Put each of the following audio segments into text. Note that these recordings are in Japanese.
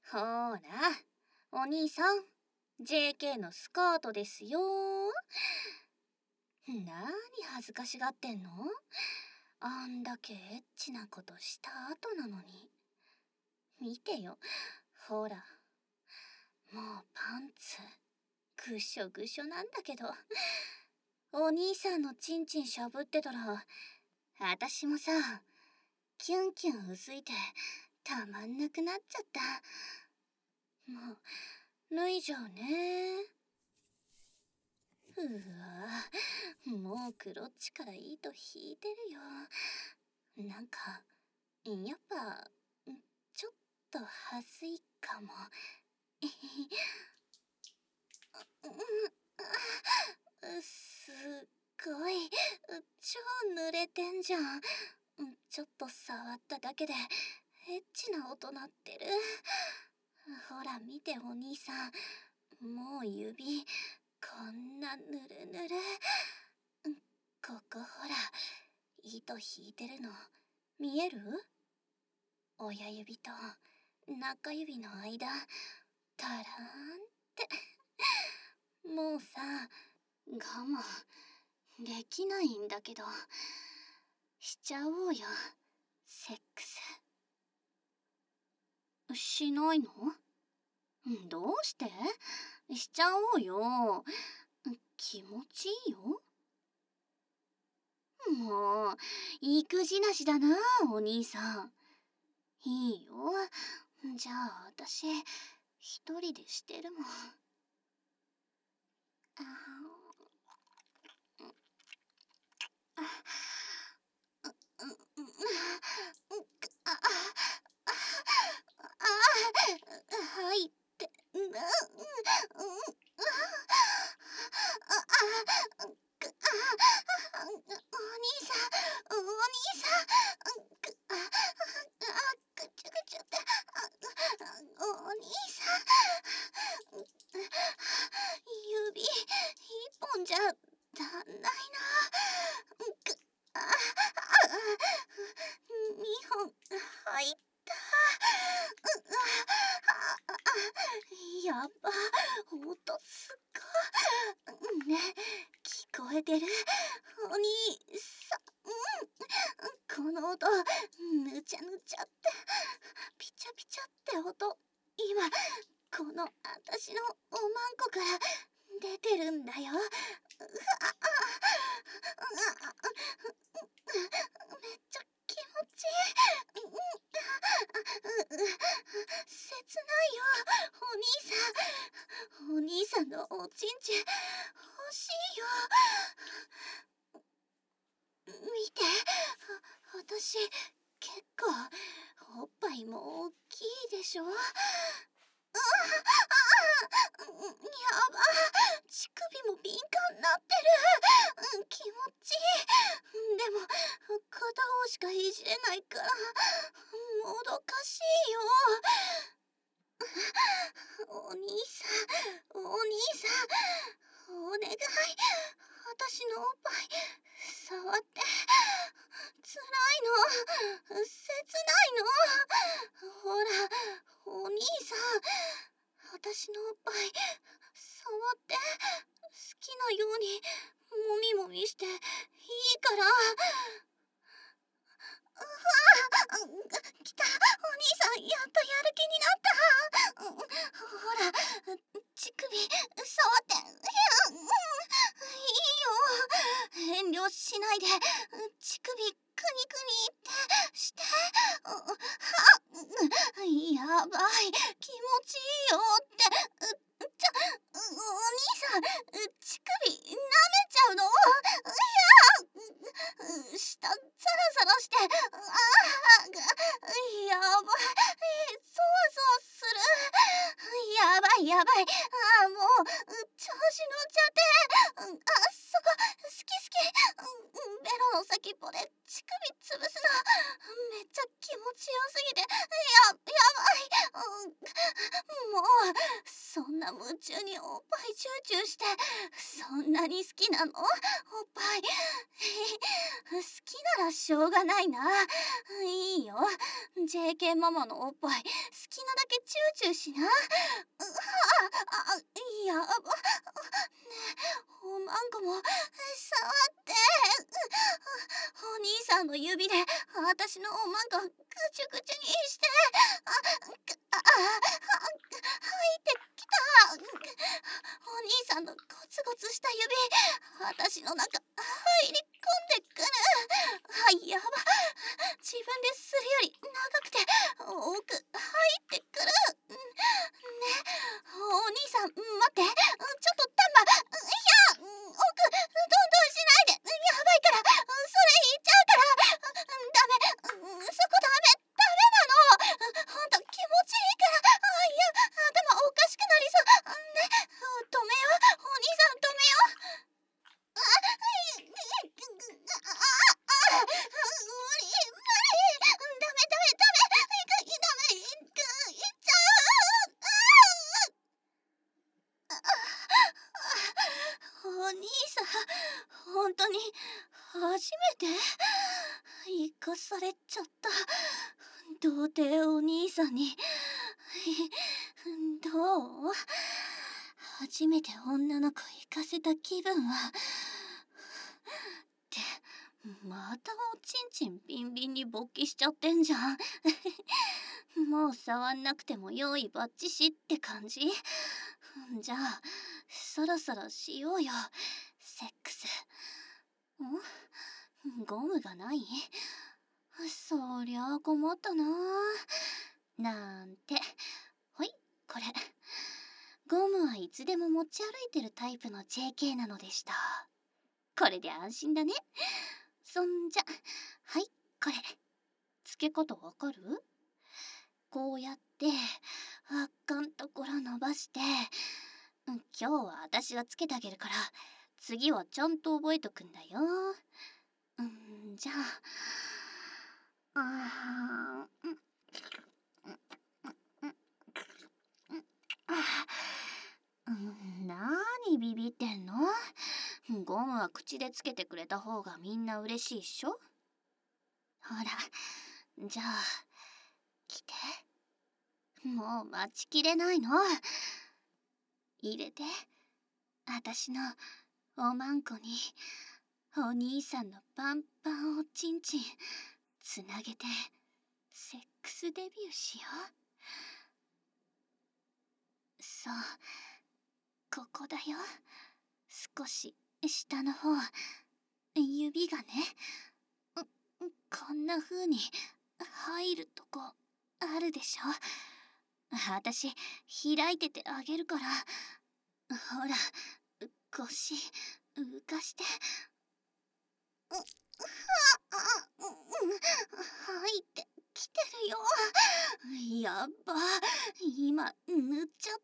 ほーら、お兄さん、JK のスカートですよ。なーに恥ずかしがってんの？あんだけエッチなことした後なのに。見てよ、ほら。もうパンツ、ぐしょぐしょなんだけど。お兄さんのチンチンしゃぶってたら、あたしもさ、キュンキュンうずいて、たまんなくなっちゃった。もう、脱いじゃうね。もうクロッチから糸引いてるよ。なんか、やっぱ、ちょっとはずいかも。すっごい、超濡れてんじゃん。ちょっと触っただけで、エッチな音鳴ってる。ほら見てお兄さん、もう指、こんなぬるぬる。ここほら、糸引いてるの、見える？親指と中指の間、たらーんって。もうさ、我慢できないんだけど、しちゃおうよ、セックス。しないの？どうして？しちゃおうよ。気持ちいいよ。もう、育児なしだな、お兄さん。いいよ。じゃあ、私、一人でしてるもん。はいって。お兄さん、お兄さん、ぐちゃぐちゃって、お兄さん、指一本じゃ足んないな。二本入った。やっぱ音すっごね、聞こえてる？お兄さん、この音、ぬちゃぬちゃって、ピチャピチャって音、今このあたしのおまんこから出てるんだよ。めっちゃ気持ちいい。切ないよ、お兄さんのおちんちん欲しいよ。見て、私結構おっぱいも大きいでしょ。やば、乳首も敏感になってる。気持ちいい。でも片方しかいじれないからもどかしいよ。お兄さん、お兄さん、お願い、私のおっぱい触って。辛いの、切ないの。ほら、お兄さん、私のおっぱい触って。好きなようにもみもみしていいから。来た、お兄さん、やっとやる気になった。ほら、乳首触って。いいよ、遠慮しないで。乳首クニクニってして。やばい、気持ちいいよって。お兄さん、乳首舐めちゃうの？下サラサラして。やばい、そわそわする。やばいやばい。もう調子乗っちゃって。そこ好き好き。ベロの先っぽで乳首潰すのめっちゃ気持ちよすぎて。やばい、 もうそんな夢中におっぱいチューチューして、そんなに好きなの？おっぱい。好きならしょうがないな。いいよ。JK ママのおっぱい好きなだけチューチューしな。やば。ねえ、おまんこも触って。お兄さんの指で私のおまんこぐちゅぐちゅにして。入ってきた。お兄さんのゴツゴツした指、私の中入り込んでくる。やば。自分でするより長くて奥入ってくる。ね、お兄さん待って。ちょっとタンマ。奥どんどんしないで。やばいから。それ言っちゃうから。ダメ。そこダメ。ダメなの。ほんと気持ちいいから。いや、頭おかしくなりそう。ね、止めよう。お兄さん止めよう。無理。ダメ。いっちゃう。お兄さん、本当に初めて生かされちゃった。童貞お兄さんに。どう？初めて女の子行かせた気分は。ってまたおちんちんビンビンに勃起しちゃってんじゃん。もう触んなくても用意バッチシって感じ？じゃあそろそろしようよ、セックス。ゴムがない？そりゃあ困ったな。なんて。ほい、これ。ゴムはいつでも持ち歩いてるタイプの JK なのでした。これで安心だね。そんじゃ、はい、これ。付け方わかる？こうやって、あかんところ伸ばして、今日は私がつけてあげるから、次はちゃんと覚えとくんだよ。じゃあ、なにビビってんの？ゴムは口でつけてくれた方がみんな嬉しいっしょ？ほら、じゃあ、来て。もう待ちきれないの。入れて。私のおまんこに、お兄さんのパンパンおちんちん、つなげて、セックスデビューしよう。そう、ここだよ。少し下の方、指がね、こんな風に入るとこあるでしょ。私開いててあげるから、ほら、腰浮かして。入ってきてるよ。やっば、今塗っちゃって、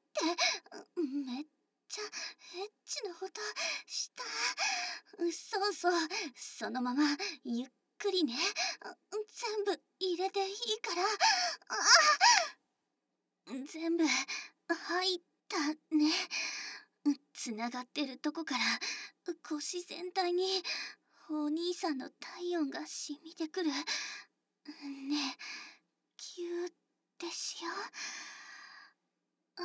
めっちゃエッチな音した。そう、そのままゆっくりね。全部入れていいから。全部入ったね。つながってるとこから腰全体にお兄さんの体温が染みてくる。ねえ、キューってしよう。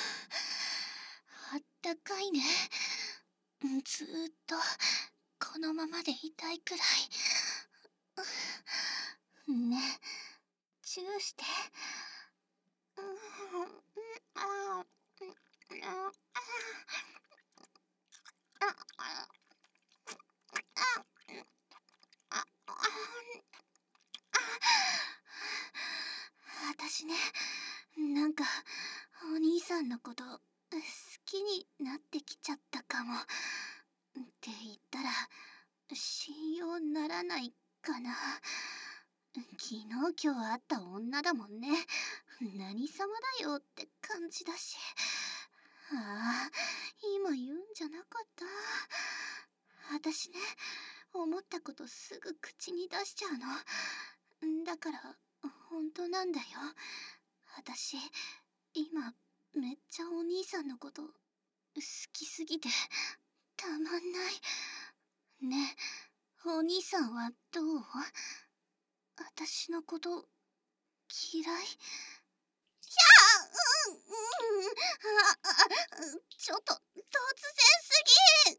あったかいね。ずーっとこのままでいたいくらい。ねえ、チューして。私ね、なんかお兄さんのこと好きになってきちゃったかも。って言ったら信用ならないかな。昨日今日会った女だもんね。何様だよって感じだし。今言うんじゃなかった。私ね、思ったことすぐ口に出しちゃうの。だから本当なんだよ。 私今めっちゃお兄さんのこと好きすぎてたまんない。ねえ、お兄さんはどう？私のこと嫌い？ちょっと突然すぎ。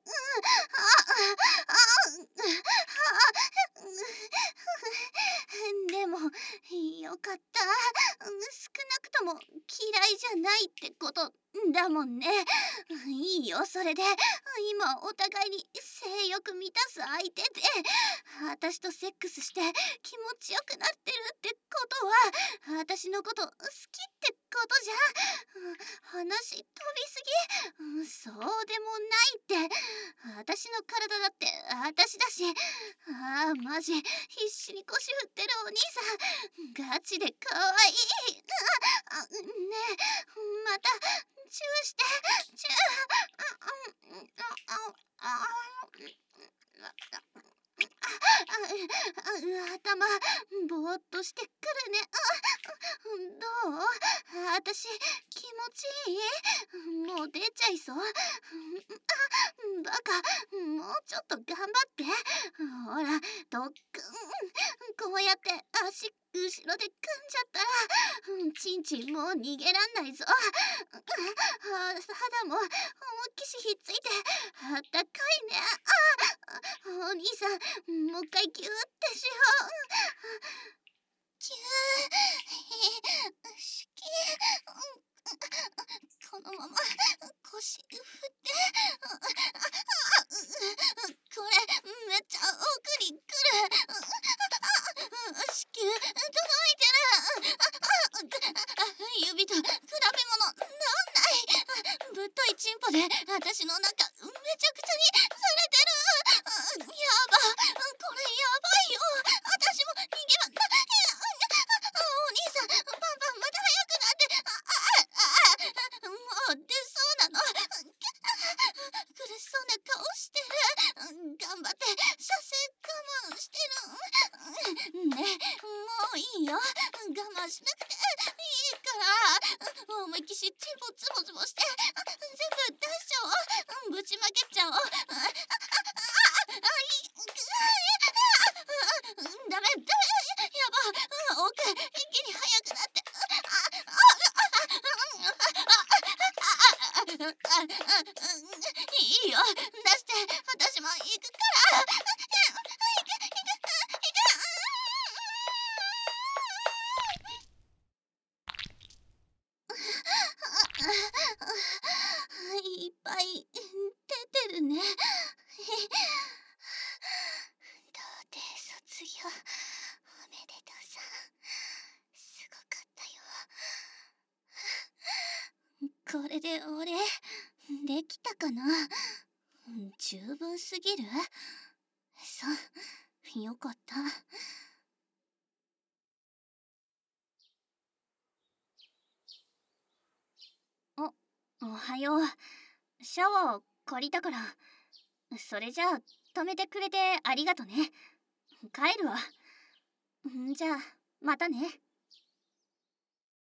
でもよかった。少なくとも嫌いじゃないってことだもんね。いいよ、それで。今お互いに性欲満たす相手で私とセックスして気持ちよくなってるってことは私のこと好きってことじゃん。話飛びすぎ。そうでもないって。私の体だって私だし。マジ必死に腰振ってるお兄さんガチで可愛い。ねえ、またチューして。チュー。頭ぼーっとしてくるね。どう？私気持ちいい？もう出ちゃいそう。バカ、もうちょっと頑張って。ほら、とっくん、こうやって足後ろで組んじゃったらちんちんもう逃げらんないぞ。肌も思いっきしひっついてあったかいね。お兄さん、もう一回ギューってしよう。ギューしき。このまま腰振って。これめっちゃ奥に来る。子宮届いてる。指と比べ物なんない。ぶっといチンポで私の中めちゃくちゃにされてる。やば、これやばいよ。私も逃げ場ない。お兄さん、パンパンまた早くなって。もう出そうなの。苦しそうな顔してる。頑張って射精我慢してる。ねえ、もういいよ。我慢しなくていいから。思いっきしチンポツボツボして全部出しちゃおう。ぶちまけちゃおう。ダメ、やば。奥一気に速くなって。いいよ、出して。私も行くから。いっぱい出てるね。童貞卒業おめでとうさん。すごかったよ。これで俺できたかな？十分すぎる？そう、よかった。おはよう。シャワー借りたから。それじゃあ止めてくれてありがとね。帰るわ。じゃあまたね。